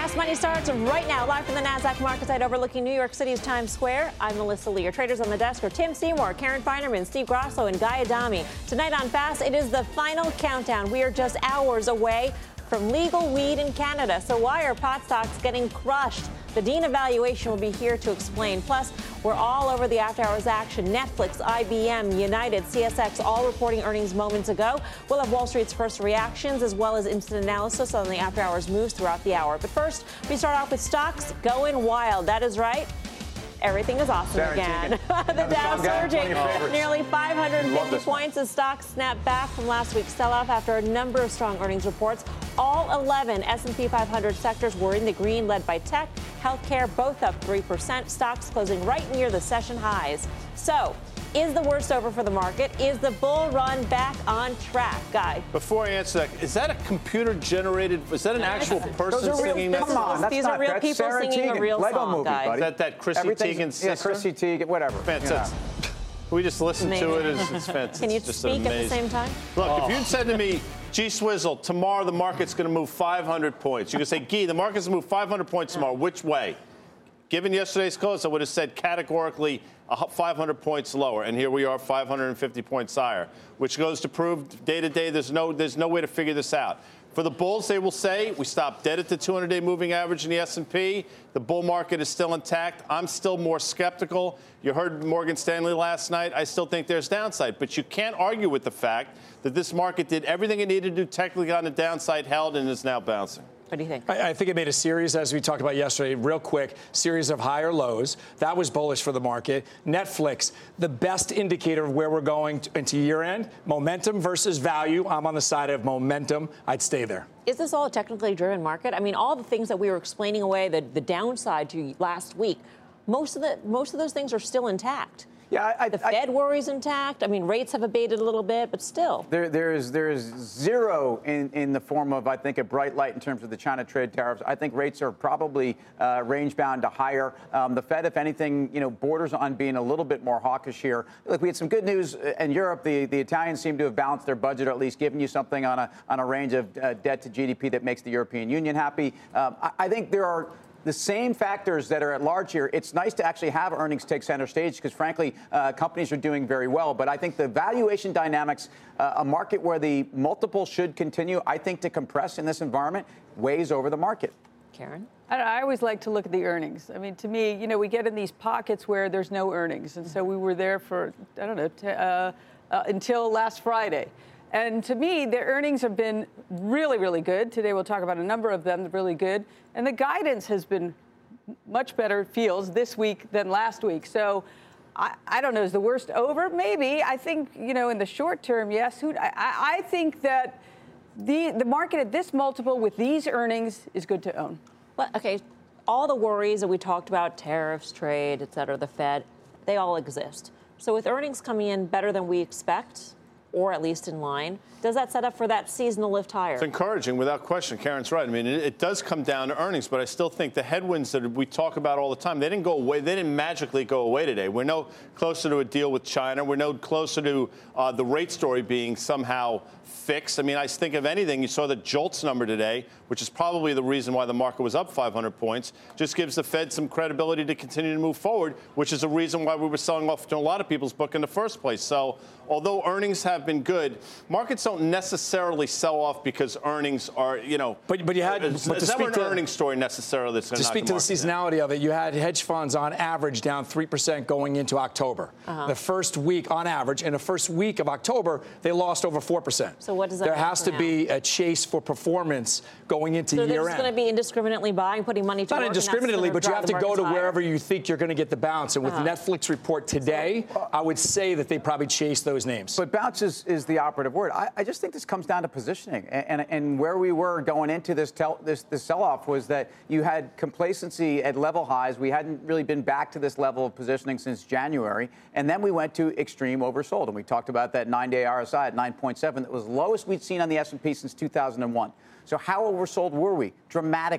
Fast Money starts right now, live from the NASDAQ market site overlooking New York City's Times Square. I'm Melissa Lee. Your traders on the desk are Tim Seymour, Karen Feinerman, Steve Grasso, and Guy Adami. Tonight on Fast, it is the final countdown. We are just hours away from legal weed in Canada. So why are pot stocks getting crushed? The Dean evaluation will be here to explain. Plus, we're all over the after-hours action. Netflix, IBM, United, CSX, all reporting earnings moments ago. We'll have Wall Street's first reactions as well as instant analysis on the after-hours moves throughout the hour. But first, we start off with stocks going wild. That is right. Everything is awesome again. The Dow surging nearly 550 points as stocks snap back from last week's sell-off after a number of strong earnings reports. All 11 S&P 500 sectors were in the green, led by tech, healthcare, both up 3%. Stocks closing right near the session highs. So, is the worst over for the market? Is the bull run back on track, Guy? Before I answer that, is that a computer-generated? Is that an actual person singing that? Come on, these are real people Sarah singing Teagan. a real Lego song, movie, Guy. buddy. Is that Chrissy Teigen's sister? Yeah, Chrissy Teigen, whatever. Fantastic. We just listened to it. It's fantastic. Can you just speak amazing. at the same time? Look, if you'd said to me, G Swizzle, tomorrow the market's going to move 500 points. You could say, Gee, the market's going to move 500 points tomorrow. Which way? Given yesterday's close, I would have said categorically 500 points lower. And here we are, 550 points higher, which goes to prove day to day there's no way to figure this out. For the bulls, they will say we stopped dead at the 200-day moving average in the S&P. The bull market is still intact. I'm still more skeptical. You heard Morgan Stanley last night. I still think there's downside. But you can't argue with the fact that this market did everything it needed to do technically on the downside, held, and is now bouncing. What do you think? I think it made a series, as we talked about yesterday, real quick, series of higher lows. That was bullish for the market. Netflix, the best indicator of where we're going into year end. Momentum versus value. I'm on the side of momentum. I'd stay there. Is this all a technically driven market? I mean, all the things that we were explaining away, the downside to last week, most of those things are still intact. Yeah, the Fed worries intact. I mean, rates have abated a little bit, but still. There is zero in the form of, I think, a bright light in terms of the China trade tariffs. I think rates are probably range bound to higher. The Fed, if anything, borders on being a little bit more hawkish here. Look, we had some good news in Europe. The Italians seem to have balanced their budget, or at least given you something on a range of debt to GDP that makes the European Union happy. I think there are the same factors that are at large here. It's nice to actually have earnings take center stage because, frankly, companies are doing very well. But I think the valuation dynamics, a market where the multiple should continue, I think, to compress in this environment, weighs over the market. Karen? I always like to look at the earnings. I mean, to me, we get in these pockets where there's no earnings. And so we were there for, I don't know, until last Friday. And to me, the earnings have been really, really good. Today we'll talk about a number of them, really good. And the guidance has been much better, feels, this week than last week. So I don't know, is the worst over? Maybe. I think, in the short term, yes. I think that the market at this multiple with these earnings is good to own. Well, okay, all the worries that we talked about, tariffs, trade, et cetera, the Fed, they all exist. So with earnings coming in better than we expect, or at least in line, does that set up for that seasonal lift higher? It's encouraging, without question. Karen's right. I mean, it does come down to earnings, but I still think the headwinds that we talk about all the time, they didn't go away. They didn't magically go away today. We're no closer to a deal with China. We're no closer to the rate story being somehow fixed. I mean, I think of anything, you saw the JOLTS number today, which is probably the reason why the market was up 500 points, just gives the Fed some credibility to continue to move forward, which is a reason why we were selling off to a lot of people's book in the first place. So although earnings have been good, markets don't necessarily sell off because earnings are, But you had it's never an earnings story necessarily that's going to speak to the seasonality of it. You had hedge funds on average down 3% going into October. The first week on average, in the first week of October, they lost over 4%. So what does that There mean has to be a chase for performance going into year end. So they're just going to be indiscriminately buying, putting money to work. Not indiscriminately, but you have to go to wherever you think you're going to get the bounce. And with Netflix report today, I would say that they probably chase those names. But bounce is the operative word. I just think this comes down to positioning. And where we were going into this sell-off was that you had complacency at level highs. We hadn't really been back to this level of positioning since January. And then we went to extreme oversold. And we talked about that 9-day RSI at 9.7. That was lowest we'd seen on the S&P since 2001. So how oversold were we? Dramatically.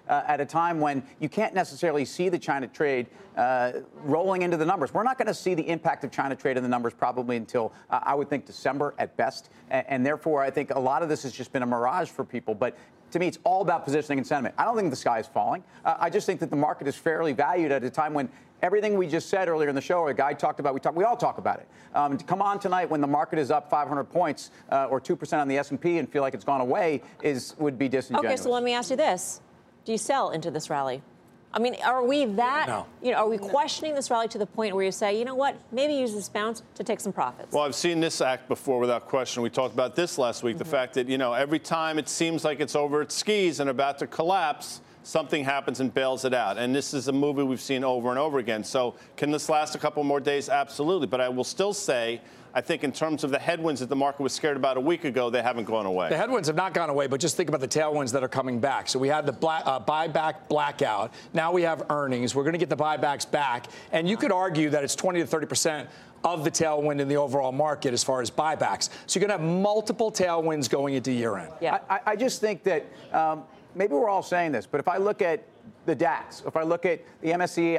at a time when you can't necessarily see the China trade rolling into the numbers. We're not going to see the impact of China trade in the numbers probably until, I would think, December at best. And therefore, I think a lot of this has just been a mirage for people. But to me, it's all about positioning and sentiment. I don't think the sky is falling. I just think that the market is fairly valued at a time when everything we just said earlier in the show, or a guy talked about, we all talk about it. To come on tonight when the market is up 500 points or 2% on the S&P and feel like it's gone away would be disingenuous. Okay, so let me ask you this. Do you sell into this rally? I mean, are we that, No. Are we questioning this rally to the point where you say, you know what, maybe use this bounce to take some profits? Well, I've seen this act before without question. We talked about this last week, the fact that, every time it seems like it's over its skis and about to collapse, something happens and bails it out. And this is a movie we've seen over and over again. So can this last a couple more days? Absolutely. But I will still say, I think in terms of the headwinds that the market was scared about a week ago, they haven't gone away. The headwinds have not gone away, but just think about the tailwinds that are coming back. So we had the buyback blackout. Now we have earnings. We're going to get the buybacks back. And you could argue that it's 20 to 30% of the tailwind in the overall market as far as buybacks. So you're going to have multiple tailwinds going into year end. Yeah. I just think that maybe we're all saying this, but if I look at the DAX, if I look at the MSCI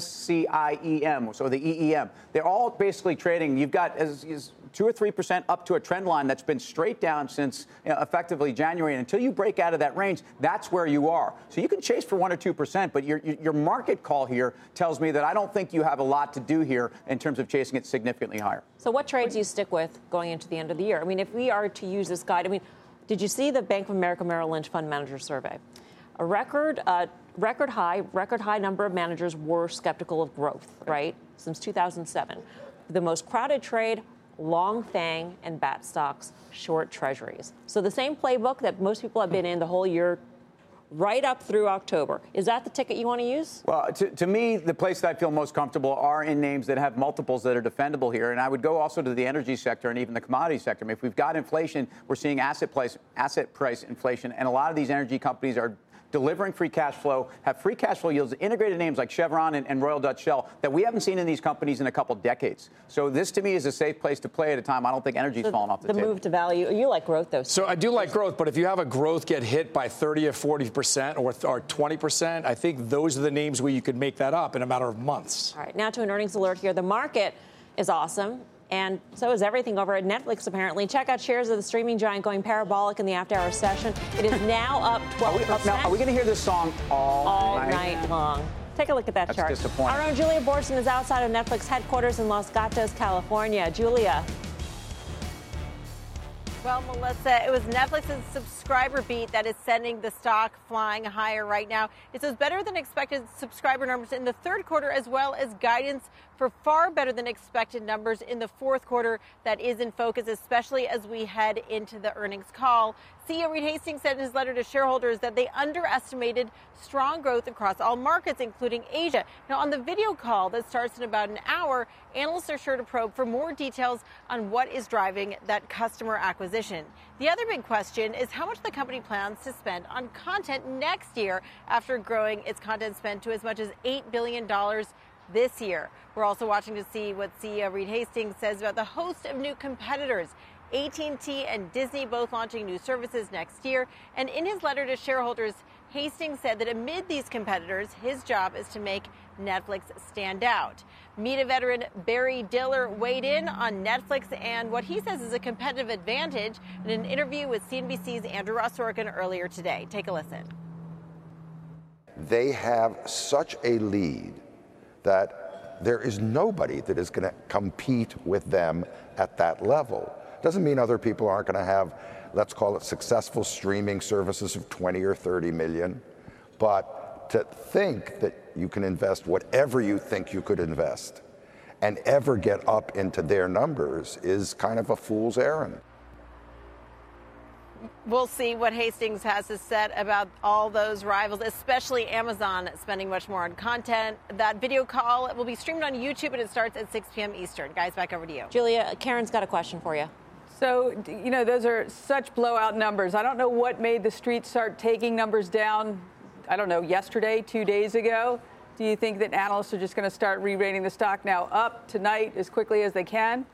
EM, so the EEM, they're all basically trading. You've got as 2 or 3% up to a trend line that's been straight down since effectively January. And until you break out of that range, that's where you are. So you can chase for 1 or 2%, but your market call here tells me that I don't think you have a lot to do here in terms of chasing it significantly higher. So what trades do you stick with going into the end of the year? I mean, if we are to use this guide, did you see the Bank of America Merrill Lynch Fund Manager Survey? A record high number of managers were skeptical of growth, right, since 2007. The most crowded trade, long FANG and BAT stocks, short treasuries. So the same playbook that most people have been in the whole year, right up through October. Is that the ticket you want to use? Well, to me, the place that I feel most comfortable are in names that have multiples that are defendable here. And I would go also to the energy sector and even the commodity sector. I mean, if we've got inflation, we're seeing asset price inflation. And a lot of these energy companies are delivering free cash flow, have free cash flow yields, integrated names like Chevron and Royal Dutch Shell that we haven't seen in these companies in a couple decades. So this, to me, is a safe place to play at a time I don't think energy's falling off the table. The move to value. You like growth, though. So I do like growth, but if you have a growth get hit by 30 or 40% or 20%, I think those are the names where you could make that up in a matter of months. All right, now to an earnings alert here. The market is awesome. And so is everything over at Netflix, apparently. Check out shares of the streaming giant going parabolic in the after-hour session. It is now up 12%. Are we going to hear this song all night long? Take a look at that chart. That's disappointing. Our own Julia Boorstin is outside of Netflix headquarters in Los Gatos, California. Julia. Well, Melissa, it was Netflix's subscriber beat that is sending the stock flying higher right now. It's those better than expected subscriber numbers in the third quarter, as well as guidance for far better than expected numbers in the fourth quarter that is in focus, especially as we head into the earnings call. CEO Reed Hastings said in his letter to shareholders that they underestimated strong growth across all markets, including Asia. Now, on the video call that starts in about an hour, analysts are sure to probe for more details on what is driving that customer acquisition. The other big question is how much the company plans to spend on content next year after growing its content spend to as much as $8 billion this year. We're also watching to see what CEO Reed Hastings says about the host of new competitors. AT&T and Disney both launching new services next year. And in his letter to shareholders, Hastings said that amid these competitors, his job is to make Netflix stand out. Media veteran Barry Diller weighed in on Netflix and what he says is a competitive advantage in an interview with CNBC's Andrew Ross Sorkin earlier today. Take a listen. They have such a lead that there is nobody that is going to compete with them at that level. Doesn't mean other people aren't going to have, let's call it, successful streaming services of 20 or 30 million. But to think that you can invest whatever you think you could invest and ever get up into their numbers is kind of a fool's errand. We'll see what Hastings has to say about all those rivals, especially Amazon spending much more on content. That video call will be streamed on YouTube, and it starts at 6 p.m. Eastern. Guys, back over to you. Julia, Karen's got a question for you. So, those are such blowout numbers. I don't know what made the street start taking numbers down, yesterday, 2 days ago. Do you think that analysts are just going to start re-rating the stock now up tonight as quickly as they can?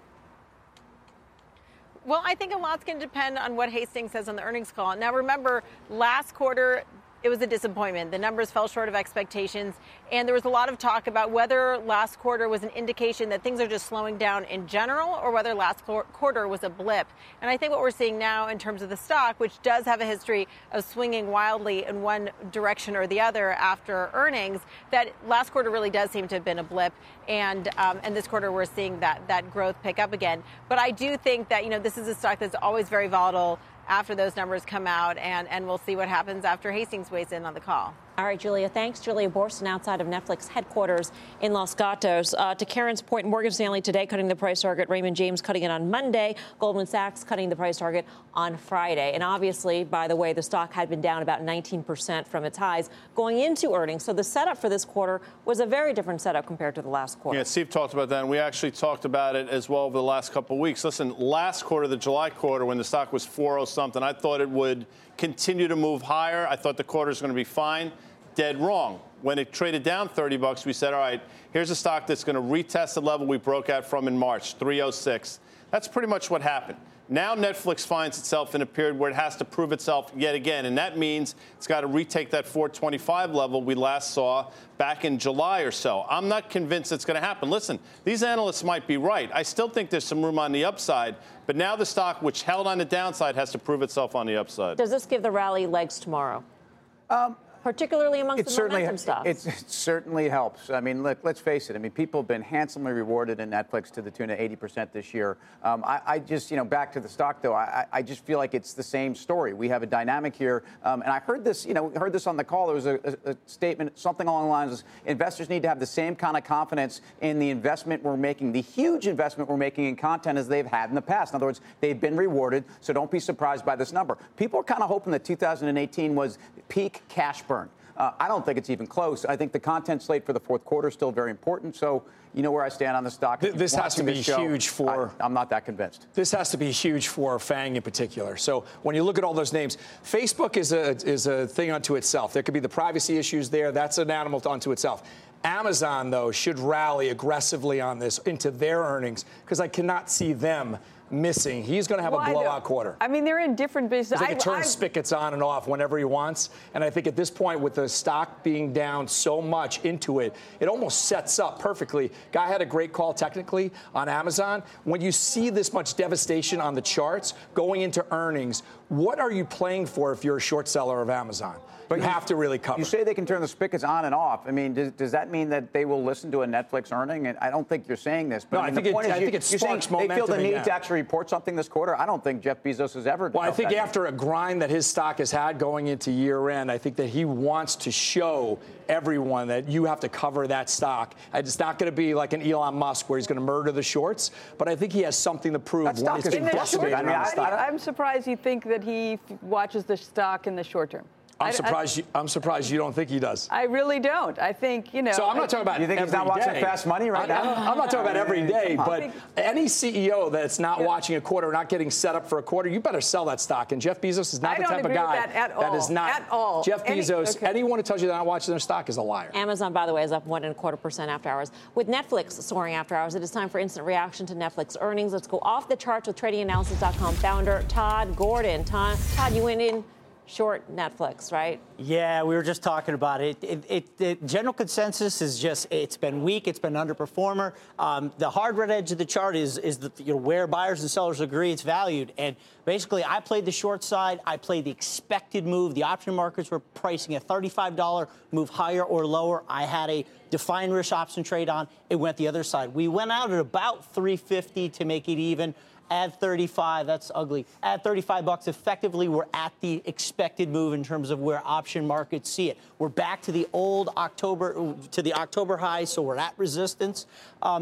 Well, I think a lot's going to depend on what Hastings says on the earnings call. Now, remember, last quarter, it was a disappointment. The numbers fell short of expectations, and there was a lot of talk about whether last quarter was an indication that things are just slowing down in general or whether last quarter was a blip. And I think what we're seeing now in terms of the stock, which does have a history of swinging wildly in one direction or the other after earnings, that last quarter really does seem to have been a blip, and this quarter we're seeing that growth pick up again. But I do think that, this is a stock that's always very volatile after those numbers come out, and we'll see what happens after Hastings weighs in on the call. All right, Julia, thanks. Julia Boorstin outside of Netflix headquarters in Los Gatos. To Karen's point, Morgan Stanley today cutting the price target, Raymond James cutting it on Monday, Goldman Sachs cutting the price target on Friday. And obviously, by the way, the stock had been down about 19% from its highs going into earnings. So the setup for this quarter was a very different setup compared to the last quarter. Yeah, Steve talked about that, and we actually talked about it as well over the last couple of weeks. Listen, last quarter, the July quarter, when the stock was 4.0-something, I thought it would continue to move higher. I thought the quarter was going to be fine. Dead wrong. When it traded down $30, we said, all right, here's a stock that's going to retest the level we broke out from in March, 306. That's pretty much what happened. Now Netflix finds itself in a period where it has to prove itself yet again, and that means it's got to retake that 425 level we last saw back in July or so. I'm not convinced it's going to happen. Listen, these analysts might be right. I still think there's some room on the upside, but now the stock, which held on the downside, has to prove itself on the upside. Does this give the rally legs tomorrow? Particularly amongst the momentum stocks. It certainly helps. I mean, look, let's face it. I mean, people have been handsomely rewarded in Netflix to the tune of 80% this year. I just, back to the stock, though, I just feel like it's the same story. We have a dynamic here. And I heard this, heard this on the call. There was a statement, something along the lines of investors need to have the same kind of confidence in the investment we're making, the huge investment we're making in content as they've had in the past. In other words, they've been rewarded, so don't be surprised by this number. People are kind of hoping that 2018 was peak cash burn. I don't think it's even close. I think the content slate for the fourth quarter is still very important. So you know where I stand on the stock. This has to be huge for... I'm not that convinced. This has to be huge for FANG in particular. So when you look at all those names, Facebook is a thing unto itself. There could be the privacy issues there. That's an animal unto itself. Amazon, though, should rally aggressively on this into their earnings because I cannot see them missing. He's going to have a blowout quarter. I mean, they're in different businesses. He turns spigots on and off whenever he wants. And I think at this point, with the stock being down so much into it, it almost sets up perfectly. Guy had a great call technically on Amazon. When you see this much devastation on the charts going into earnings, what are you playing for if you're a short seller of Amazon? But you have to really cover. You say they can turn the spigots on and off. I mean, does that mean that they will listen to a Netflix earning? And I don't think you're saying this. But no, I think it sparks momentum. They feel the need to actually report something this quarter. I don't think Jeff Bezos has ever. Well, I think after a grind that his stock has had going into year end, I think that he wants to show everyone that you have to cover that stock. It's not going to be like an Elon Musk where he's going to murder the shorts, but I think he has something to prove. That stock is decimated. I'm surprised you think that he watches the stock in the short term. I'm surprised you don't think he does. I really don't. I think, So I'm not talking about. You think he's not watching Fast Money right now? I'm not talking about every day, but any CEO that's not watching a quarter, not getting set up for a quarter, you better sell that stock. And Jeff Bezos is not the type of guy that is not. At all. Jeff Bezos, anyone who tells you they're not watching their stock is a liar. Amazon, by the way, is up 1.25% after hours. With Netflix soaring after hours, it is time for instant reaction to Netflix earnings. Let's go off the charts with TradingAnalysis.com founder Todd Gordon. Todd, you went in short Netflix, right? Yeah, we were just talking about it. The general consensus is just it's been weak. It's been underperformer. The hard red edge of the chart is where buyers and sellers agree it's valued. And basically, I played the short side. I played the expected move. The option markets were pricing a $35 move higher or lower. I had a defined risk option trade on. It went the other side. We went out at about $350 to make it even. Add 35, that's ugly. Add $35, effectively we're at the expected move in terms of where option markets see it. We're back to the old October high, so we're at resistance. Are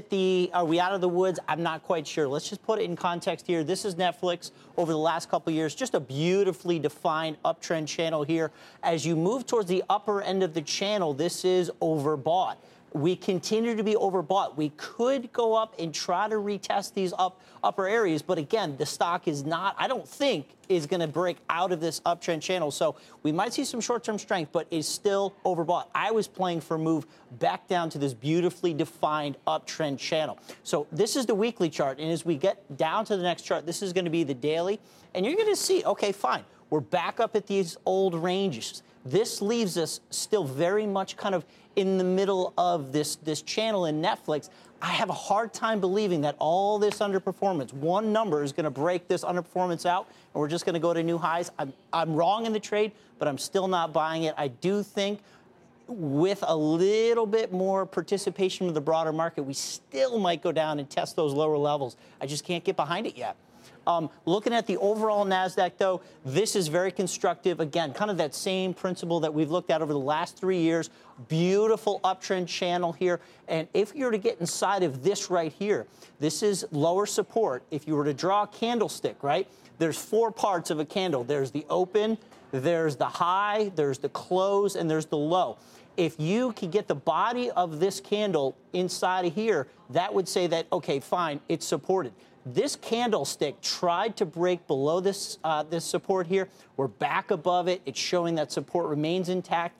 we out of the woods? I'm not quite sure. Let's just put it in context here. This is Netflix over the last couple of years, just a beautifully defined uptrend channel here. As you move towards the upper end of the channel, this is overbought. We continue to be overbought. We could go up and try to retest these upper areas, but again, the stock is not, I don't think, is going to break out of this uptrend channel. So we might see some short-term strength, but is still overbought. I was playing for a move back down to this beautifully defined uptrend channel. So this is the weekly chart, and as we get down to the next chart, this is going to be the daily, and you're going to see, okay, fine, we're back up at these old ranges. This leaves us still very much kind of in the middle of this channel in Netflix. I have a hard time believing that all this underperformance, one number is going to break this underperformance out, and we're just going to go to new highs. I'm wrong in the trade, but I'm still not buying it. I do think with a little bit more participation in the broader market, we still might go down and test those lower levels. I just can't get behind it yet. Looking at the overall NASDAQ, though, this is very constructive. Again, kind of that same principle that we've looked at over the last 3 years. Beautiful uptrend channel here. And if you were to get inside of this right here, this is lower support. If you were to draw a candlestick, right, there's 4 parts of a candle. There's the open, there's the high, there's the close, and there's the low. If you can get the body of this candle inside of here, that would say that, okay, fine, it's supported. This candlestick tried to break below this support here. We're back above it. It's showing that support remains intact.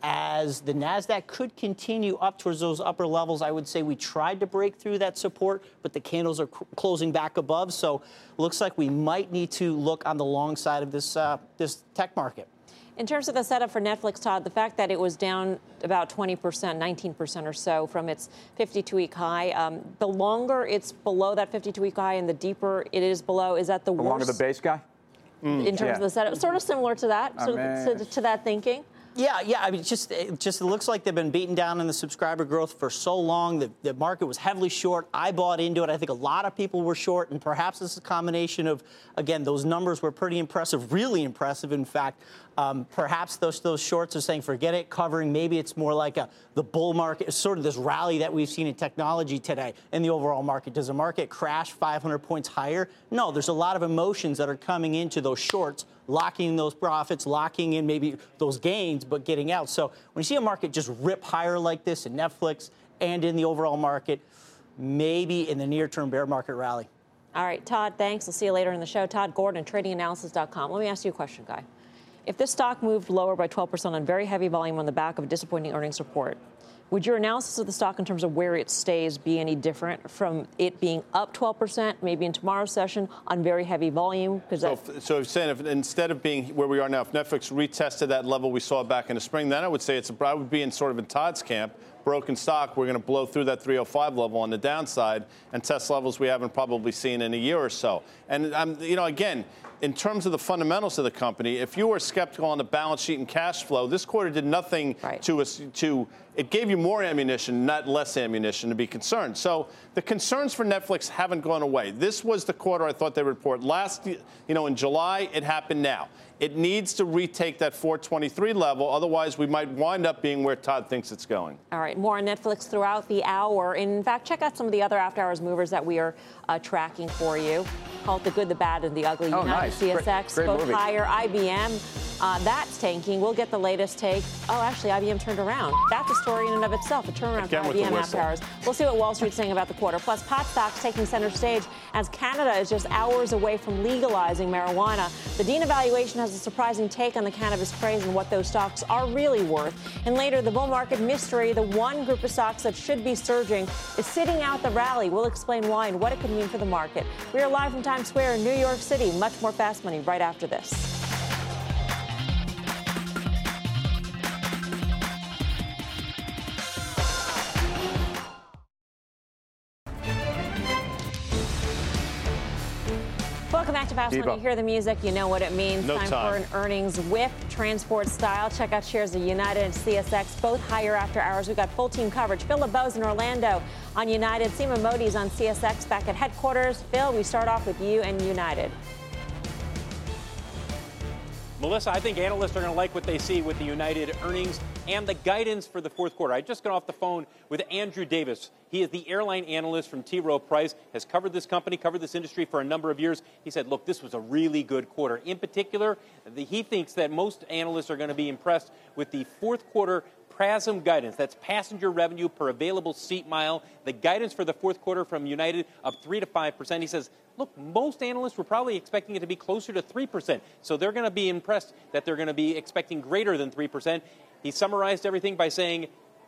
As the NASDAQ could continue up towards those upper levels, I would say we tried to break through that support, but the candles are closing back above. So looks like we might need to look on the long side of this tech market. In terms of the setup for Netflix, Todd, the fact that it was down about 20%, 19% or so from its 52-week high, the longer it's below that 52-week high and the deeper it is below, is that the worst? The longer the base guy? In terms of the setup, sort of similar to that, to that thinking? Yeah. I mean, it just looks like they've been beaten down in the subscriber growth for so long. The market was heavily short. I bought into it. I think a lot of people were short, and perhaps this is a combination of, again, those numbers were pretty impressive, really impressive, in fact. Perhaps those shorts are saying, forget it, covering. Maybe it's more like the bull market, sort of this rally that we've seen in technology today in the overall market. Does the market crash 500 points higher? No, there's a lot of emotions that are coming into those shorts, locking in those profits, locking in maybe those gains, but getting out. So when you see a market just rip higher like this in Netflix and in the overall market, maybe in the near-term bear market rally. All right, Todd, thanks. We'll see you later in the show. Todd Gordon, TradingAnalysis.com. Let me ask you a question, Guy. If this stock moved lower by 12% on very heavy volume on the back of a disappointing earnings report, would your analysis of the stock in terms of where it stays be any different from it being up 12%, maybe in tomorrow's session on very heavy volume? So you're saying if instead of being where we are now, if Netflix retested that level we saw back in the spring, then I would say I would be in sort of in Todd's camp. Broken stock, we're going to blow through that 305 level on the downside and test levels we haven't probably seen in a year or so. And, again, in terms of the fundamentals of the company, if you were skeptical on the balance sheet and cash flow, this quarter did nothing to it gave you more ammunition, not less ammunition to be concerned. So the concerns for Netflix haven't gone away. This was the quarter I thought they would report last, in July. It happened now. It needs to retake that 423 level. Otherwise, we might wind up being where Todd thinks it's going. All right. More on Netflix throughout the hour. In fact, check out some of the other after-hours movers that we are tracking for you. Call it the good, the bad, and the ugly. United, nice. CSX, great both movie. higher. IBM, that's tanking. We'll get the latest take. Oh, actually, IBM turned around. That's a story in and of itself, a turnaround for IBM after hours. We'll see what Wall Street's saying about the quarter. Plus, pot stocks taking center stage as Canada is just hours away from legalizing marijuana. The Dean evaluation has a surprising take on the cannabis craze and what those stocks are really worth. And later, the bull market mystery, the one group of stocks that should be surging, is sitting out the rally. We'll explain why and what it could mean for the market. We are live from Times Square in New York City. Much more Fast Money right after this. Welcome back to Fast Money. You hear the music, you know what it means. Time for an earnings whip, transport style. Check out shares of United and CSX, both higher after hours. We've got full team coverage. Phil LeBeau's in Orlando on United. Seema Modi's on CSX back at headquarters. Phil, we start off with you and United. Melissa, I think analysts are going to like what they see with the United earnings and the guidance for the fourth quarter. I just got off the phone with Andrew Davis. He is the airline analyst from T. Rowe Price, has covered this company, covered this industry for a number of years. He said, look, this was a really good quarter. In particular, he thinks that most analysts are going to be impressed with the fourth quarter PRASM guidance. That's passenger revenue per available seat mile. The guidance for the fourth quarter from United up 3 to 5%. He says, look, most analysts were probably expecting it to be closer to 3%. So they're going to be impressed that they're going to be expecting greater than 3%. He summarized everything by saying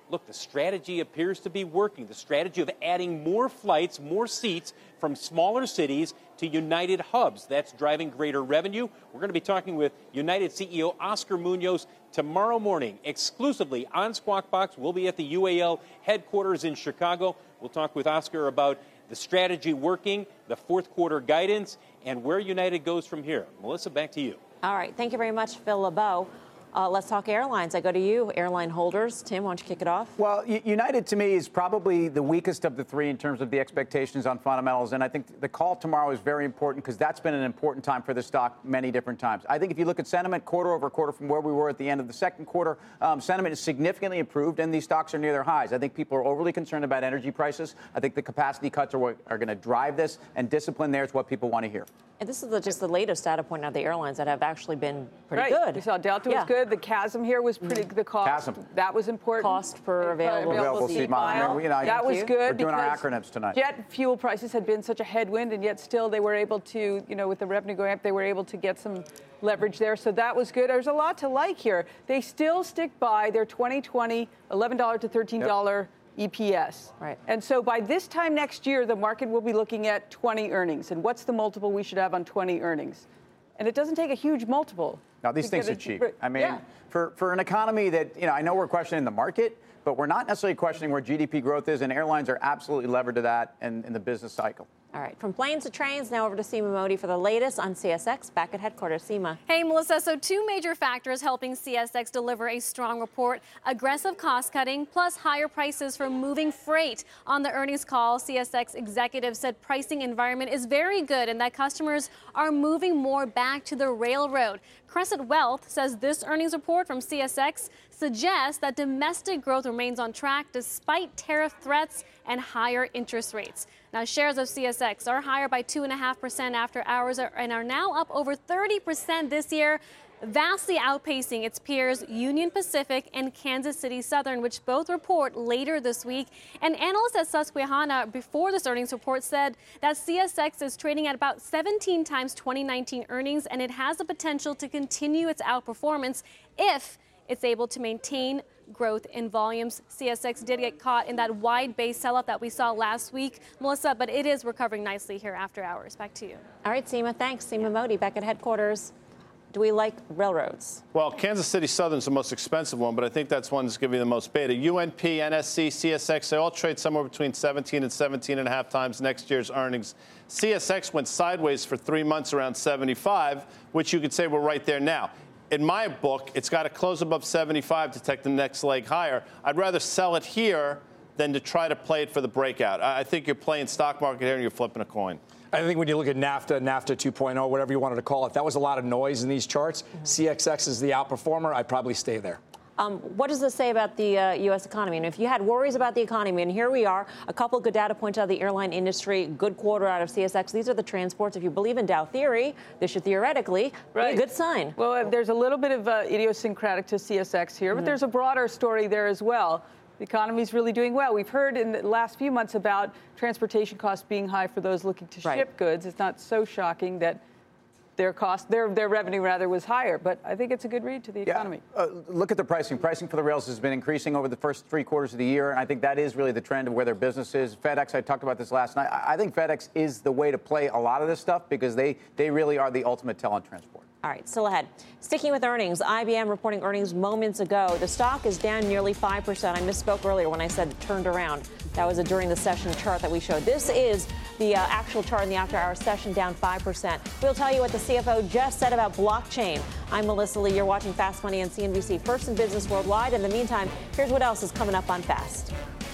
look, the strategy appears to be working. The strategy of adding more flights, more seats from smaller cities to United hubs. That's driving greater revenue. We're going to be talking with United CEO Oscar Munoz tomorrow morning, exclusively on Squawk Box. We'll be at the UAL headquarters in Chicago. We'll talk with Oscar about the strategy working, the fourth quarter guidance, and where United goes from here. Melissa, back to you. All right. Thank you very much, Phil LeBeau. Let's talk airlines. I go to you, airline holders. Tim, why don't you kick it off? Well, United, to me, is probably the weakest of the three in terms of the expectations on fundamentals. And I think the call tomorrow is very important because that's been an important time for the stock many different times. I think if you look at sentiment quarter over quarter from where we were at the end of the second quarter, sentiment is significantly improved, and these stocks are near their highs. I think people are overly concerned about energy prices. I think the capacity cuts are what are going to drive this, and discipline there is what people want to hear. And this is just the latest data point of the airlines that have actually been pretty good. We saw Delta was good. The CASM here was pretty good. The cost, that was important. Cost per available seat mile. That was good. We're doing our acronyms tonight. Jet fuel prices had been such a headwind, and yet still they were able to, with the revenue going up, they were able to get some leverage there. So that was good. There's a lot to like here. They still stick by their 2020 $11 to $13 EPS. Right. And so by this time next year, the market will be looking at 20 earnings. And what's the multiple we should have on 20 earnings? And it doesn't take a huge multiple. Now, these things are cheap. I mean, for an economy that, I know we're questioning the market, but we're not necessarily questioning where GDP growth is, and airlines are absolutely levered to that in the business cycle. All right, from planes to trains, now over to Seema Modi for the latest on CSX. Back at headquarters, Seema. Hey, Melissa. So two major factors helping CSX deliver a strong report: aggressive cost cutting plus higher prices from moving freight. On the earnings call, CSX executives said pricing environment is very good and that customers are moving more back to the railroad. Crescent Wealth says this earnings report from CSX suggests that domestic growth remains on track despite tariff threats and higher interest rates. Now, shares of CSX are higher by 2.5% after hours and are now up over 30% this year, vastly outpacing its peers Union Pacific and Kansas City Southern, which both report later this week. And analysts at Susquehanna before this earnings report said that CSX is trading at about 17 times 2019 earnings, and it has the potential to continue its outperformance if it's able to maintain growth in volumes. CSX did get caught in that wide base sell-off that we saw last week, Melissa, but it is recovering nicely here after hours. Back to you. All right, Seema, thanks. Seema Modi back at headquarters. Do we like railroads? Well, Kansas City Southern's the most expensive one, but I think that's one that's giving you the most beta. UNP, NSC, CSX, they all trade somewhere between 17 and 17.5 times next year's earnings. CSX went sideways for 3 months around 75, which you could say we're right there now. In my book, it's got to close above 75 to take the next leg higher. I'd rather sell it here than to try to play it for the breakout. I think you're playing stock market here and you're flipping a coin. I think when you look at NAFTA 2.0, whatever you wanted to call it, that was a lot of noise in these charts. CXX is the outperformer. I'd probably stay there. What does this say about the U.S. economy? And if you had worries about the economy, and here we are, a couple of good data points out of the airline industry, good quarter out of CSX. These are the transports. If you believe in Dow theory, this should theoretically be a good sign. Well, there's a little bit of idiosyncratic to CSX here, but there's a broader story there as well. The economy is really doing well. We've heard in the last few months about transportation costs being high for those looking to ship goods. It's not so shocking that their revenue rather was higher, but I think it's a good read to the economy. Look at the pricing. Pricing for the rails has been increasing over the first 3 quarters of the year, and I think that is really the trend of where their business is. FedEx, I talked about this last night. I think FedEx is the way to play a lot of this stuff because they really are the ultimate tell on transport. All right, still ahead. Sticking with earnings, IBM reporting earnings moments ago. The stock is down nearly 5%. I misspoke earlier when I said it turned around. That was during the session chart that we showed. This is the actual chart in the after-hours session, down 5%. We'll tell you what the CFO just said about blockchain. I'm Melissa Lee. You're watching Fast Money on CNBC, first in business worldwide. In the meantime, here's what else is coming up on Fast.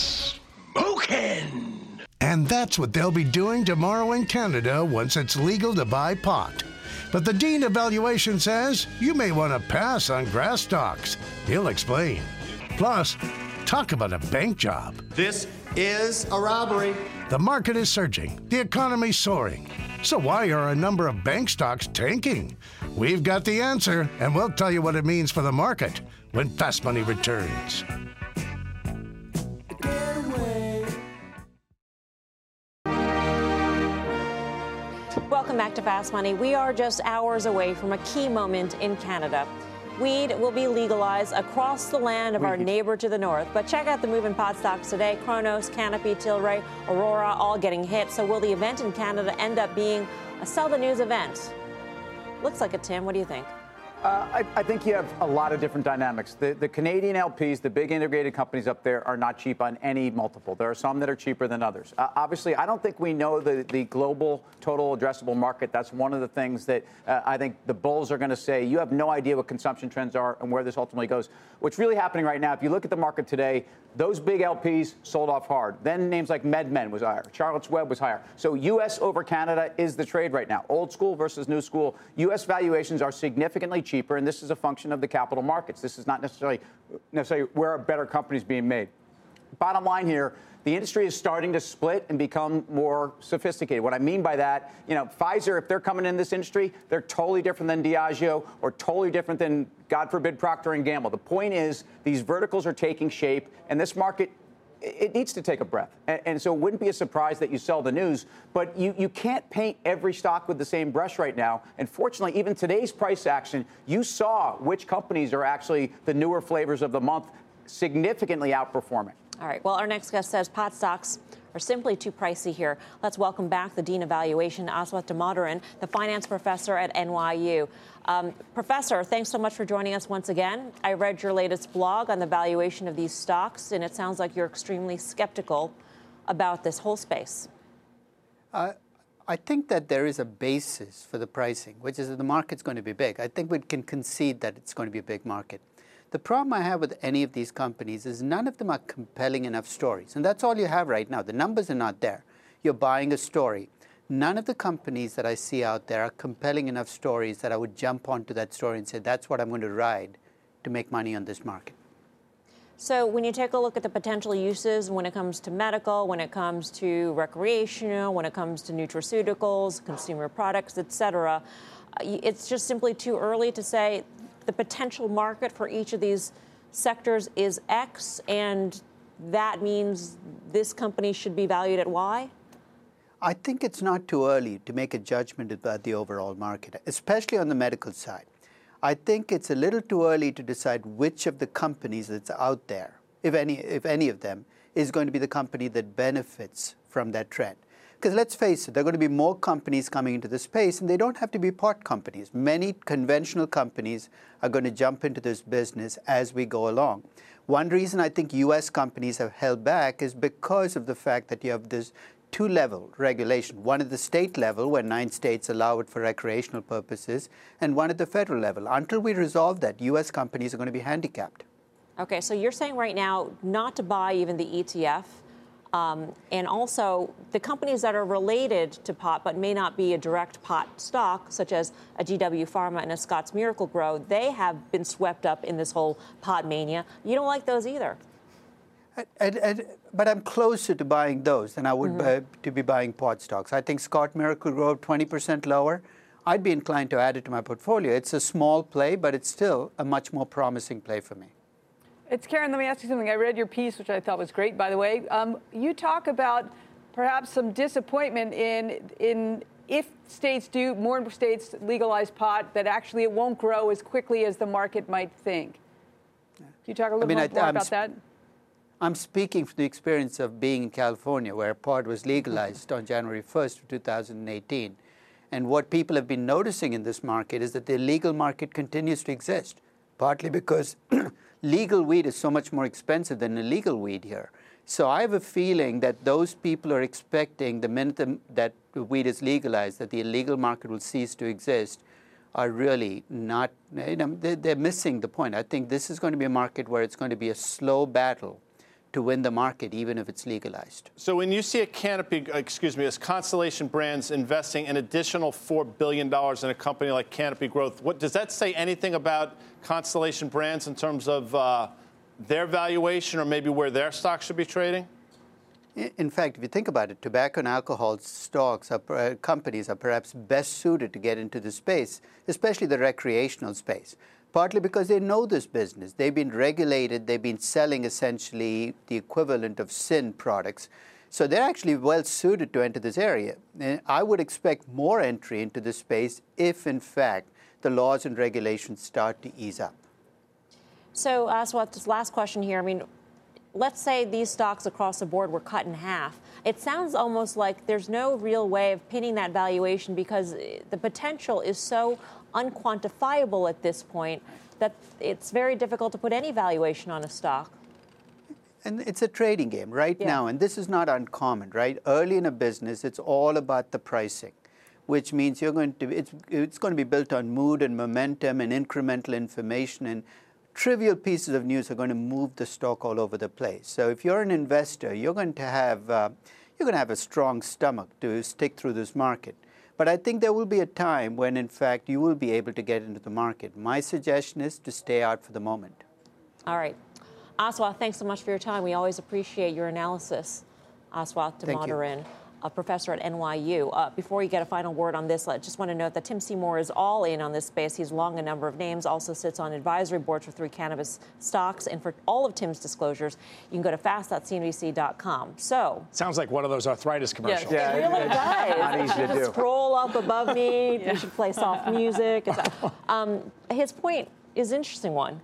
Smoking! And that's what they'll be doing tomorrow in Canada once it's legal to buy pot. But the Dean of Valuation says you may want to pass on grass stocks. He'll explain. Plus, talk about a bank job. This is a robbery. The market is surging. The economy's soaring. So why are a number of bank stocks tanking? We've got the answer, and we'll tell you what it means for the market when Fast Money returns. Welcome back to Fast Money. We are just hours away from a key moment in Canada. Weed will be legalized across the land of our neighbor to the north. But check out the move in pot stocks today. Kronos, Canopy, Tilray, Aurora, all getting hit. So will the event in Canada end up being a sell the news event? Looks like it, Tim. What do you think? I think you have a lot of different dynamics. The Canadian LPs, the big integrated companies up there, are not cheap on any multiple. There are some that are cheaper than others. Obviously, I don't think we know the global total addressable market. That's one of the things that I think the bulls are going to say. You have no idea what consumption trends are and where this ultimately goes. What's really happening right now, if you look at the market today, those big LPs sold off hard. Then names like MedMen was higher. Charlotte's Web was higher. So U.S. over Canada is the trade right now. Old school versus new school. U.S. valuations are significantly cheaper, and this is a function of the capital markets. This is not necessarily where are better companies being made. Bottom line here, the industry is starting to split and become more sophisticated. What I mean by that, Pfizer, if they're coming in this industry, they're totally different than Diageo or totally different than, God forbid, Procter & Gamble. The point is these verticals are taking shape, and this market, it needs to take a breath. And so it wouldn't be a surprise that you sell the news, but you can't paint every stock with the same brush right now. And fortunately, even today's price action, you saw which companies are actually the newer flavors of the month, significantly outperforming. All right. Well, our next guest says pot stocks are simply too pricey here. Let's welcome back the Dean of Valuation, Aswath Damodaran, the finance professor at NYU. Professor, thanks so much for joining us once again. I read your latest blog on the valuation of these stocks, and it sounds like you're extremely skeptical about this whole space. I think that there is a basis for the pricing, which is that the market's going to be big. I think we can concede that it's going to be a big market. The problem I have with any of these companies is none of them are compelling enough stories. And that's all you have right now. The numbers are not there. You're buying a story. None of the companies that I see out there are compelling enough stories that I would jump onto that story and say, that's what I'm going to ride to make money on this market. So when you take a look at the potential uses when it comes to medical, when it comes to recreational, when it comes to nutraceuticals, consumer products, et cetera, it's just simply too early to say the potential market for each of these sectors is X, and that means this company should be valued at Y? I think it's not too early to make a judgment about the overall market, especially on the medical side. I think it's a little too early to decide which of the companies that's out there, if any of them, is going to be the company that benefits from that trend. Because let's face it, there are going to be more companies coming into the space, and they don't have to be pot companies. Many conventional companies are going to jump into this business as we go along. One reason I think U.S. companies have held back is because of the fact that you have this two-level regulation, one at the state level, where 9 states allow it for recreational purposes, and one at the federal level. Until we resolve that, U.S. companies are going to be handicapped. Okay, so you're saying right now not to buy even the ETF, and also the companies that are related to pot but may not be a direct pot stock, such as a GW Pharma and a Scotts Miracle-Gro, they have been swept up in this whole pot mania. You don't like those either. But I'm closer to buying those than I would to be buying pot stocks. I think Scotts Miracle-Gro 20% lower. I'd be inclined to add it to my portfolio. It's a small play, but it's still a much more promising play for me. It's Karen, let me ask you something. I read your piece, which I thought was great, by the way. You talk about perhaps some disappointment in if more states legalize pot, that actually it won't grow as quickly as the market might think. Can you talk a little bit more about that? I'm speaking from the experience of being in California, where pot was legalized on January 1st of 2018. And what people have been noticing in this market is that the illegal market continues to exist, partly because legal weed is so much more expensive than illegal weed here. So I have a feeling that those people are expecting the minute that weed is legalized, that the illegal market will cease to exist, are really not, they're missing the point. I think this is going to be a market where it's going to be a slow battle to win the market, even if it's legalized. So when you see as Constellation Brands investing an additional $4 billion in a company like Canopy Growth, what does that say anything about Constellation Brands in terms of their valuation or maybe where their stock should be trading? In fact, if you think about it, tobacco and alcohol stocks, companies are perhaps best suited to get into the space, especially the recreational space. Partly because they know this business. They've been regulated. They've been selling essentially the equivalent of sin products. So they're actually well suited to enter this area. And I would expect more entry into this space if, in fact, the laws and regulations start to ease up. So, Aswath, just last question here. I mean, let's say these stocks across the board were cut in half. It sounds almost like there's no real way of pinning that valuation because the potential is so unquantifiable at this point that it's very difficult to put any valuation on a stock. And it's a trading game right now, and this is not uncommon, right? Early in a business, it's all about the pricing, which means you're going to it's going to be built on mood and momentum and incremental information, and trivial pieces of news are going to move the stock all over the place. So if you're an investor, you're going to have a strong stomach to stick through this market. But I think there will be a time when, in fact, you will be able to get into the market. My suggestion is to stay out for the moment. All right. Aswath, thanks so much for your time. We always appreciate your analysis. Aswath Damodaran, a professor at NYU. Before you get a final word on this, I just want to note that Tim Seymour is all in on this space. He's long a number of names, also sits on advisory boards for 3 cannabis stocks. And for all of Tim's disclosures, you can go to fast.cnbc.com. So sounds like one of those arthritis commercials. Yes, it really does. Not easy to do. Scroll up above me. You should play soft music. His point is an interesting one.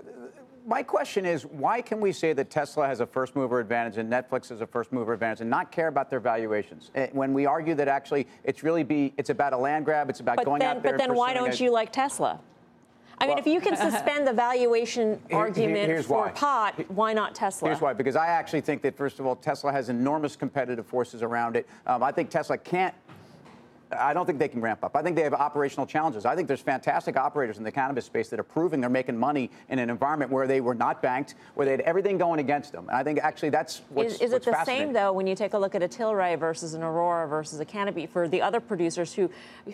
My question is, why can we say that Tesla has a first mover advantage and Netflix has a first mover advantage and not care about their valuations? When we argue that actually it's about a land grab, it's about going out there. But then why don't you like Tesla? I mean, if you can suspend the valuation argument for pot, why not Tesla? Here's why. Because I actually think that, first of all, Tesla has enormous competitive forces around it. I think Tesla can't. I don't think they can ramp up. I think they have operational challenges. I think there's fantastic operators in the cannabis space that are proving they're making money in an environment where they were not banked, where they had everything going against them. And I think actually that's what's Is it the same, though, when you take a look at a Tilray versus an Aurora versus a Canopy for the other producers who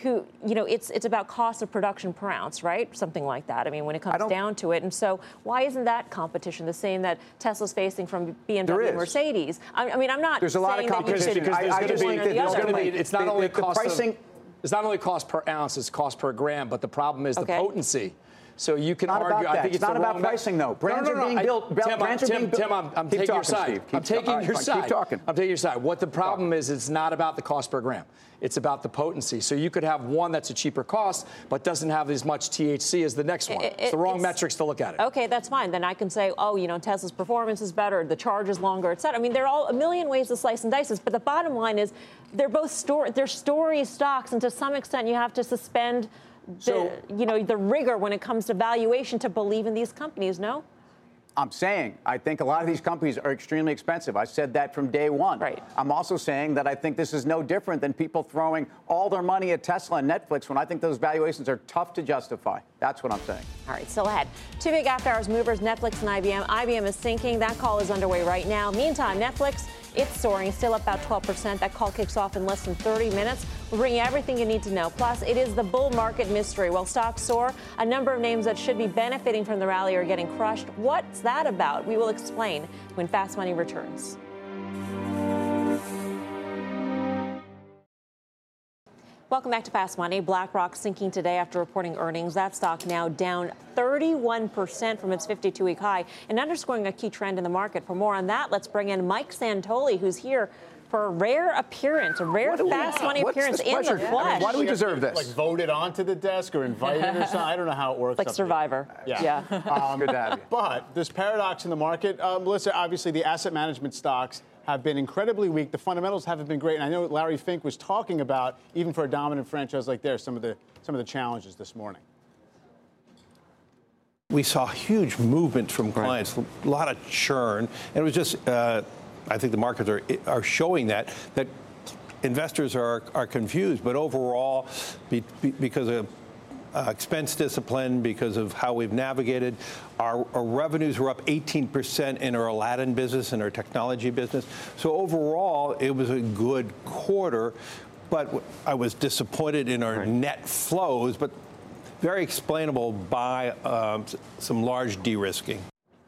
it's about cost of production per ounce, right? Something like that. I mean, when it comes down to it. And so why isn't that competition the same that Tesla's facing from BMW and Mercedes? I mean, I'm not There's a lot of competition. I just think that there's going to be, it's not only cost of, it's not only cost per ounce, it's cost per gram, but the problem is the potency. So you can argue. I think it's not about pricing, though. Brands are being built. Tim, I'm taking your side. I'm taking your side. Keep talking. I'm taking your side. What the problem is, it's not about the cost per gram. It's about the potency. So you could have one that's a cheaper cost, but doesn't have as much THC as the next one. It's the wrong metrics to look at it. Okay, that's fine. Then I can say, Tesla's performance is better, the charge is longer, et cetera. I mean, there are all a million ways to slice and dice this, but the bottom line is they're both story stocks, and to some extent you have to suspend the rigor when it comes to valuation to believe in these companies, no? I'm saying I think a lot of these companies are extremely expensive. I said that from day one. Right. I'm also saying that I think this is no different than people throwing all their money at Tesla and Netflix when I think those valuations are tough to justify. That's what I'm saying. All right, still ahead. 2 big after-hours movers, Netflix and IBM. IBM is sinking. That call is underway right now. Meantime, Netflix, it's soaring, still up about 12%. That call kicks off in less than 30 minutes. We'll bring you everything you need to know. Plus, it is the bull market mystery. While stocks soar, a number of names that should be benefiting from the rally are getting crushed. What's that about? We will explain when Fast Money returns. Welcome back to Fast Money. BlackRock sinking today after reporting earnings. That stock now down 31% from its 52-week high and underscoring a key trend in the market. For more on that, let's bring in Mike Santoli, who's here for a rare appearance, a rare Fast Money appearance in the flesh. I mean, why do we deserve this? Like voted onto the desk or invited or something? I don't know how it works. Like Survivor. Yeah. Good to have you. But this paradox in the market, Melissa, obviously the asset management stocks have been incredibly weak. The fundamentals haven't been great. And I know Larry Fink was talking about, even for a dominant franchise like theirs, some of the challenges this morning. We saw huge movement from clients, a lot of churn. And it was just, I think the markets are showing that investors are confused. But overall, because of expense discipline, because of how we've navigated, our revenues were up 18% in our Aladdin business and our technology business. So overall, it was a good quarter. But I was disappointed in our net flows, but very explainable by some large de-risking.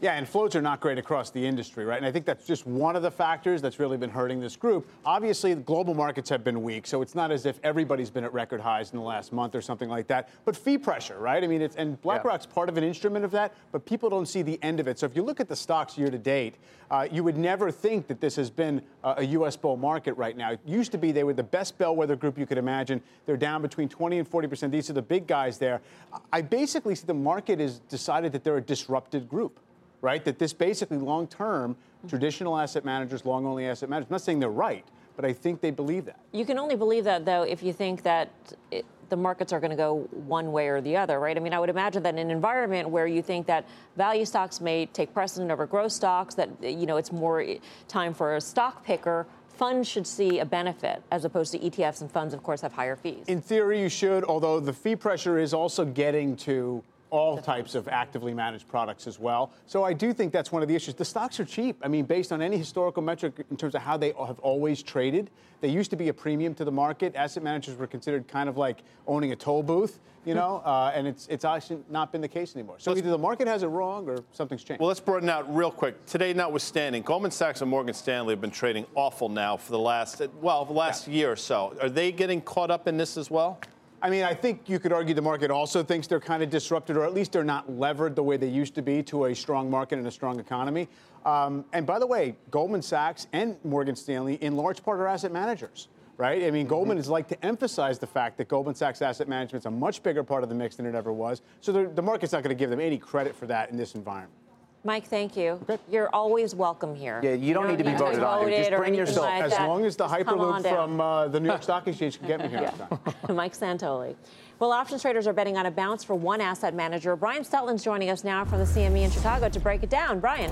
Yeah, and flows are not great across the industry, right? And I think that's just one of the factors that's really been hurting this group. Obviously, the global markets have been weak, so it's not as if everybody's been at record highs in the last month or something like that. But fee pressure, right? I mean, and BlackRock's part of an instrument of that, but people don't see the end of it. So if you look at the stocks year to date, you would never think that this has been a U.S. bull market right now. It used to be they were the best bellwether group you could imagine. They're down between 20 and 40%. These are the big guys there. I basically see the market has decided that they're a disrupted group. Right, that this basically long-term, traditional asset managers, long-only asset managers, I'm not saying they're right, but I think they believe that. You can only believe that, though, if you think that the markets are going to go one way or the other, right? I mean, I would imagine that in an environment where you think that value stocks may take precedent over growth stocks, that, you know, it's more time for a stock picker, funds should see a benefit, as opposed to ETFs, and funds, of course, have higher fees. In theory, you should, although the fee pressure is also getting to all types of actively managed products as well. So I do think that's one of the issues. The stocks are cheap. I mean, based on any historical metric in terms of how they have always traded, they used to be a premium to the market. Asset managers were considered kind of like owning a toll booth, you know, and it's actually not been the case anymore. So either the market has it wrong or something's changed. Well, let's broaden out real quick. Today, notwithstanding, Goldman Sachs and Morgan Stanley have been trading awful now for the last year or so. Are they getting caught up in this as well? I mean, I think you could argue the market also thinks they're kind of disrupted, or at least they're not levered the way they used to be to a strong market and a strong economy. And by the way, Goldman Sachs and Morgan Stanley, in large part, are asset managers, right? I mean, Goldman is like to emphasize the fact that Goldman Sachs Asset Management is a much bigger part of the mix than it ever was. So the market's not going to give them any credit for that in this environment. Mike, thank you. Okay. You're always welcome here. Yeah, you don't need to be voted on. Just bring yourself. Like as long as the Hyperloop from the New York Stock Exchange can get me here. Mike Santoli. Well, options traders are betting on a bounce for one asset manager. Brian Stutland's joining us now from the CME in Chicago to break it down. Brian.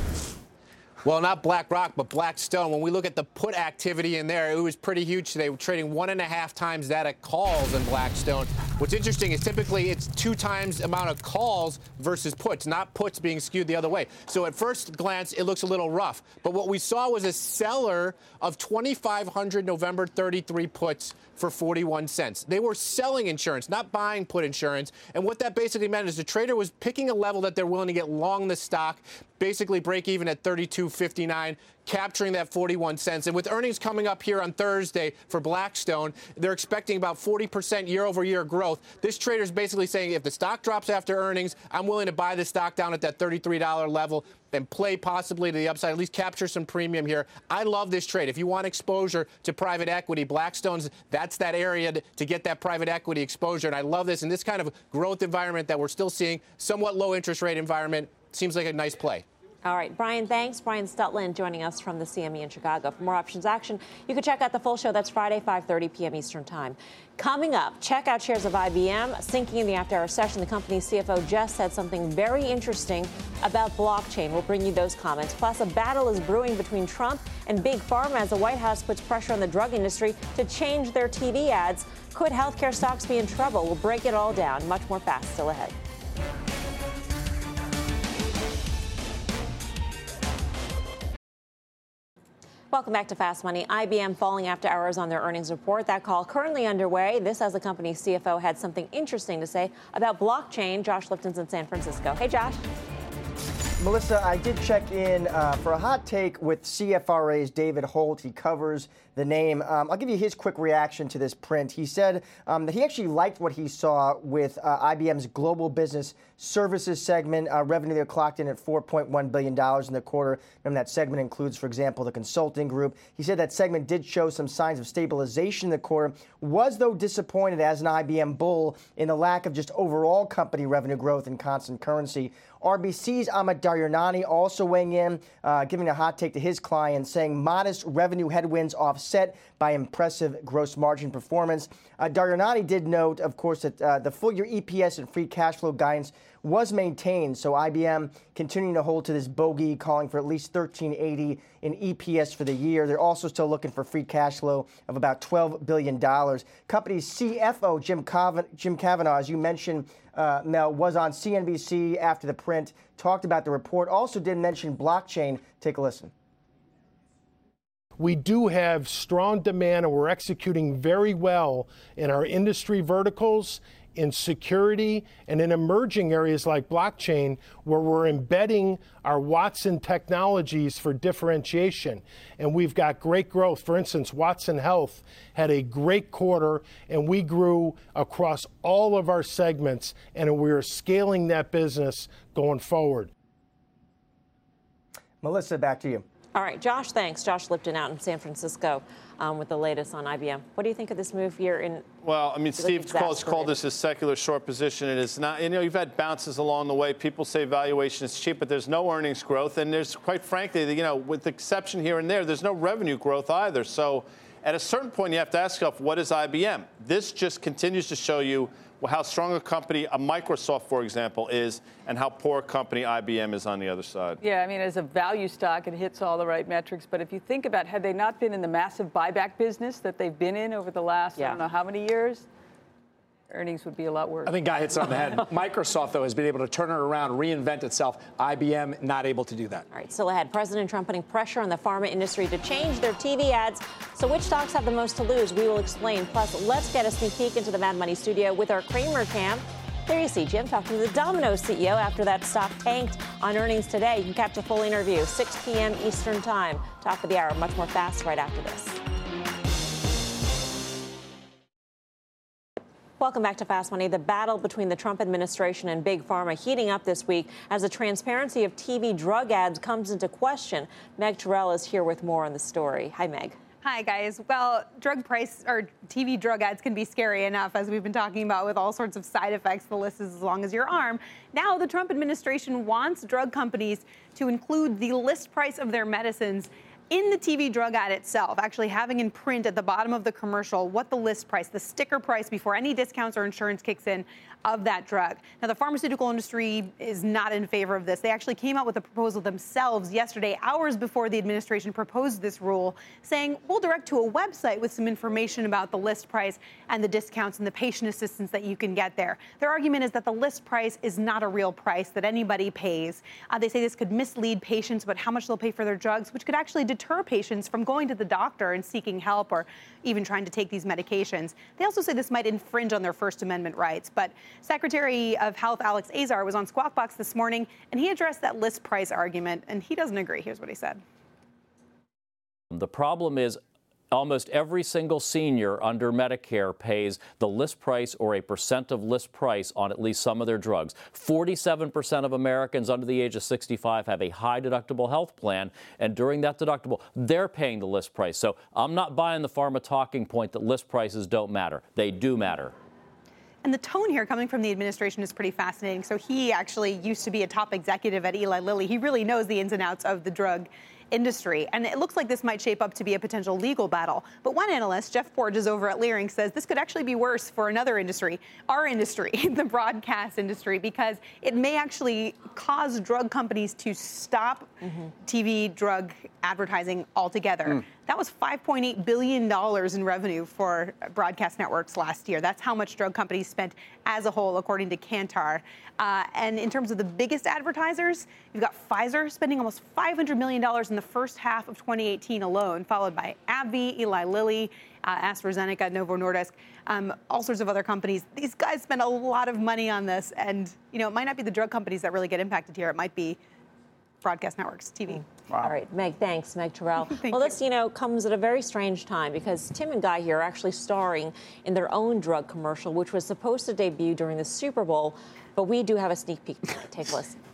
Well, not BlackRock, but Blackstone. When we look at the put activity in there, it was pretty huge today. We're trading 1.5 times that at calls in Blackstone. What's interesting is typically it's 2 times the amount of calls versus puts, not puts being skewed the other way. So at first glance, it looks a little rough. But what we saw was a seller of 2,500 November 33 puts for 41 cents. They were selling insurance, not buying put insurance. And what that basically meant is the trader was picking a level that they're willing to get long the stock, basically break even at 32.59, capturing that 41 cents. And with earnings coming up here on Thursday for Blackstone, they're expecting about 40% year-over-year growth. This trader's basically saying if the stock drops after earnings, I'm willing to buy the stock down at that $33 level and play possibly to the upside, at least capture some premium here. I love this trade. If you want exposure to private equity, Blackstone's, that's that area to get that private equity exposure. And I love this in this kind of growth environment that we're still seeing, somewhat low interest rate environment. Seems like a nice play. All right, Brian, thanks. Brian Stutland joining us from the CME in Chicago. For more options action, you can check out the full show. That's Friday, 5:30 p.m. Eastern Time. Coming up, check out shares of IBM. Sinking in the after-hour session, the company's CFO just said something very interesting about blockchain. We'll bring you those comments. Plus, a battle is brewing between Trump and Big Pharma as the White House puts pressure on the drug industry to change their TV ads. Could healthcare stocks be in trouble? We'll break it all down. Much more fast still ahead. Welcome back to Fast Money. IBM falling after hours on their earnings report. That call currently underway. This as the company's CFO had something interesting to say about blockchain. Josh Lipton's in San Francisco. Hey, Josh. Melissa, I did check in for a hot take with CFRA's David Holt. He covers the name. I'll give you his quick reaction to this print. He said that he actually liked what he saw with IBM's global business services segment. Revenue there clocked in at $4.1 billion in the quarter. And that segment includes, for example, the consulting group. He said that segment did show some signs of stabilization in the quarter, was, though, disappointed as an IBM bull in the lack of just overall company revenue growth in constant currency. RBC's Amit Daryanani also weighing in, giving a hot take to his clients, saying modest revenue headwinds offset by impressive gross margin performance. Daryanani did note, of course, that the full-year EPS and free cash flow guidance was maintained, so IBM continuing to hold to this bogey, calling for at least $13.80 in EPS for the year. They're also still looking for free cash flow of about $12 billion. Company's CFO, Jim Kavanaugh, as you mentioned, Mel, was on CNBC after the print, talked about the report, also did mention blockchain. Take a listen. We do have strong demand, and we're executing very well in our industry verticals in security, and in emerging areas like blockchain, where we're embedding our Watson technologies for differentiation. And we've got great growth. For instance, Watson Health had a great quarter, and we grew across all of our segments, and we are scaling that business going forward. Melissa, back to you. All right, Josh, thanks. Josh Lipton out in San Francisco with the latest on IBM. What do you think of this move here? Well, I mean, Steve called this a secular short position. It is not. You've had bounces along the way. People say valuation is cheap, but there's no earnings growth. And there's, quite frankly, with the exception here and there, there's no revenue growth either. So at a certain point, you have to ask yourself, what is IBM? This just continues to show you how strong a company, a Microsoft, for example, is, and how poor a company IBM is on the other side. Yeah, I mean, as a value stock, it hits all the right metrics. But if you think about, had they not been in the massive buyback business that they've been in over the last, I don't know how many years, earnings would be a lot worse. I think Guy hits it on the head. Microsoft, though, has been able to turn it around, reinvent itself. IBM not able to do that. All right, still ahead. President Trump putting pressure on the pharma industry to change their TV ads. So which stocks have the most to lose? We will explain. Plus, let's get a sneak peek into the Mad Money studio with our Cramer Cam. There you see Jim talking to the Domino's CEO after that stock tanked on earnings today. You can catch a full interview, 6 p.m. Eastern Time. Top of the hour, much more fast right after this. Welcome back to Fast Money. The battle between the Trump administration and Big Pharma heating up this week as the transparency of TV drug ads comes into question. Meg Terrell is here with more on the story. Hi, Meg. Hi, guys. Well, drug price or TV drug ads can be scary enough, as we've been talking about, with all sorts of side effects. The list is as long as your arm. Now, the Trump administration wants drug companies to include the list price of their medicines in the TV drug ad itself, actually having in print at the bottom of the commercial what the list price, the sticker price before any discounts or insurance kicks in of that drug. Now, the pharmaceutical industry is not in favor of this. They actually came out with a proposal themselves yesterday, hours before the administration proposed this rule, saying we'll direct to a website with some information about the list price and the discounts and the patient assistance that you can get there. Their argument is that the list price is not a real price that anybody pays. They say this could mislead patients about how much they'll pay for their drugs, which could actually deter patients from going to the doctor and seeking help or even trying to take these medications. They also say this might infringe on their First Amendment rights. But Secretary of Health Alex Azar was on Squawk Box this morning, and he addressed that list price argument, and he doesn't agree. Here's what he said. The problem is almost every single senior under Medicare pays the list price or a percent of list price on at least some of their drugs. 47% of Americans under the age of 65 have a high deductible health plan, and during that deductible, they're paying the list price. So I'm not buying the pharma talking point that list prices don't matter. They do matter. And the tone here coming from the administration is pretty fascinating. So he actually used to be a top executive at Eli Lilly. He really knows the ins and outs of the drug industry. And it looks like this might shape up to be a potential legal battle. But one analyst, Jeff Porges over at Leerink, says this could actually be worse for another industry, our industry, the broadcast industry, because it may actually cause drug companies to stop TV drug advertising altogether. That was $5.8 billion in revenue for broadcast networks last year. That's how much drug companies spent as a whole, according to Kantar. And in terms of the biggest advertisers, you've got Pfizer spending almost $500 million in the first half of 2018 alone, followed by AbbVie, Eli Lilly, AstraZeneca, Novo Nordisk, all sorts of other companies. These guys spend a lot of money on this. And, you know, it might not be the drug companies that really get impacted here. It might be broadcast networks, TV. Wow. All right, Meg, thanks. Meg Terrell. Well, this, comes at a very strange time because Tim and Guy here are actually starring in their own drug commercial, which was supposed to debut during the Super Bowl, but we do have a sneak peek tonight. Take a listen.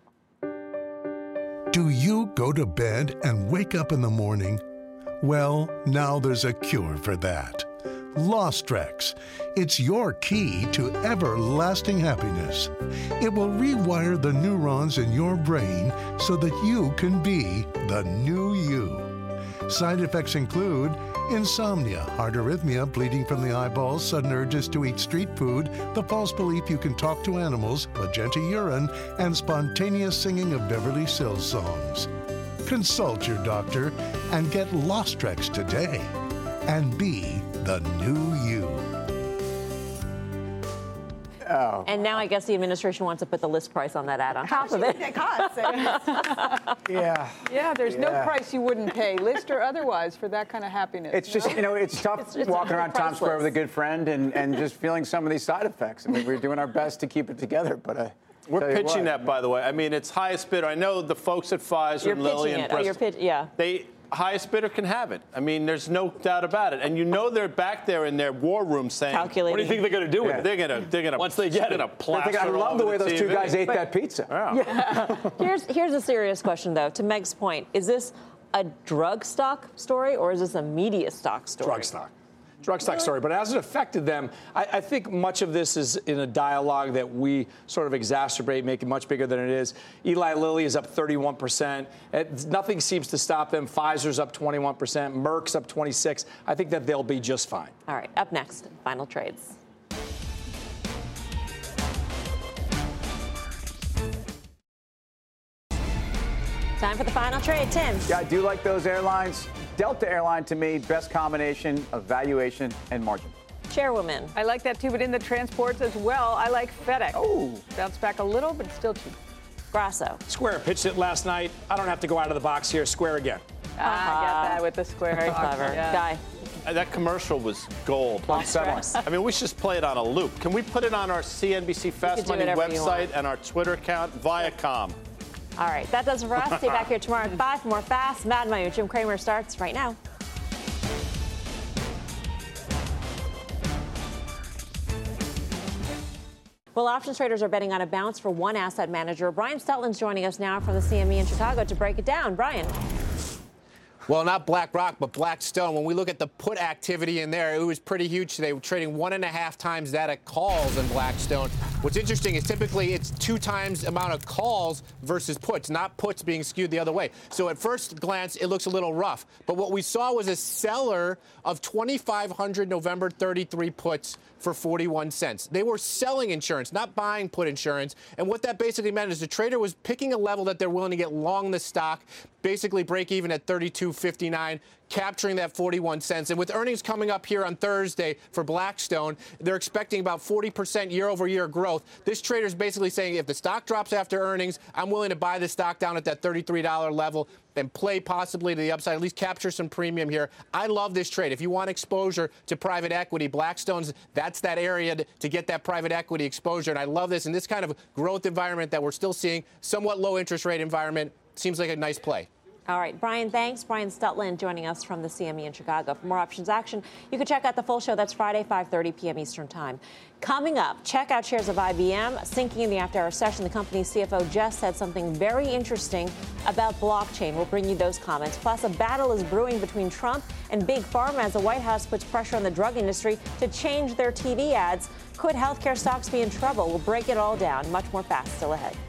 Do you go to bed and wake up in the morning? Well, now there's a cure for that. Lostrex. It's your key to everlasting happiness. It will rewire the neurons in your brain so that you can be the new you. Side effects include insomnia, heart arrhythmia, bleeding from the eyeballs, sudden urges to eat street food, the false belief you can talk to animals, magenta urine, and spontaneous singing of Beverly Sills songs. Consult your doctor and get Lostrex today and be the new you. Oh. And now I guess the administration wants to put the list price on that ad on top of it. It costs. Yeah. Yeah, there's no price you wouldn't pay, list or otherwise, for that kind of happiness. It's just, it's tough it's walking around Times Square priceless. with a good friend and just feeling some of these side effects. I mean, we're doing our best to keep it together, but we're pitching that, by the way. I mean, it's highest bidder. I know the folks at Pfizer You're and Lilly pitching and it. Bristol. Yeah. Highest bidder can have it. I mean, there's no doubt about it. And you know they're back there in their war room saying, calculating. What do you think they're going to do with it? They're gonna once they get it. plaster I love the way those two guys ate But- that pizza. Yeah. Here's a serious question, though. To Meg's point, is this a drug stock story or is this a media stock story? Drug stock story, but as it affected them, I think much of this is in a dialogue that we sort of exacerbate, make it much bigger than it is. Eli Lilly is up 31%. Nothing seems to stop them. Pfizer's up 21%. Merck's up 26%. I think that they'll be just fine. All right, up next, final trades. Time for the final trade, Tim. Yeah, I do like those airlines. Delta Airline, to me, best combination of valuation and margin. Chairwoman. I like that too, but in the transports as well, I like FedEx. Oh. Bounced back a little, but still cheap. Grasso. Square pitched it last night. I don't have to go out of the box here. Square again. I got that with the Square. Very clever. Yeah. Guy. That commercial was gold. I mean, we should just play it on a loop. Can we put it on our CNBC Fast do Money whatever you website want. and our Twitter account, Viacom? All right, that does it for us. Stay back here tomorrow at 5 for more Fast Mad Money with Jim Cramer starts right now. Well, options traders are betting on a bounce for one asset manager. Brian Stutland's joining us now from the CME in Chicago to break it down. Brian. Well, not BlackRock, but Blackstone. When we look at the put activity in there, it was pretty huge today. We're trading 1.5 times that at calls in Blackstone. What's interesting is typically it's 2 times amount of calls versus puts, not puts being skewed the other way. So at first glance, it looks a little rough. But what we saw was a seller of 2,500 November 33 puts for 41 cents. They were selling insurance, not buying put insurance. And what that basically meant is the trader was picking a level that they're willing to get long the stock, basically break even at 32.59, capturing that 41 cents. And with earnings coming up here on Thursday for Blackstone, they're expecting about 40% year-over-year growth. This trader is basically saying if the stock drops after earnings, I'm willing to buy the stock down at that $33 level and play possibly to the upside, at least capture some premium here. I love this trade. If you want exposure to private equity, Blackstone's, that's that area to get that private equity exposure. And I love this in this kind of growth environment that we're still seeing, somewhat low interest rate environment. Seems like a nice play. All right, Brian, thanks. Brian Stutland joining us from the CME in Chicago. For more options action, you can check out the full show. That's Friday, 5:30 p.m. Eastern Time. Coming up, check out shares of IBM. Sinking in the after-hour session, the company's CFO just said something very interesting about blockchain. We'll bring you those comments. Plus, a battle is brewing between Trump and Big Pharma as the White House puts pressure on the drug industry to change their TV ads. Could healthcare stocks be in trouble? We'll break it all down. Much more fast still ahead.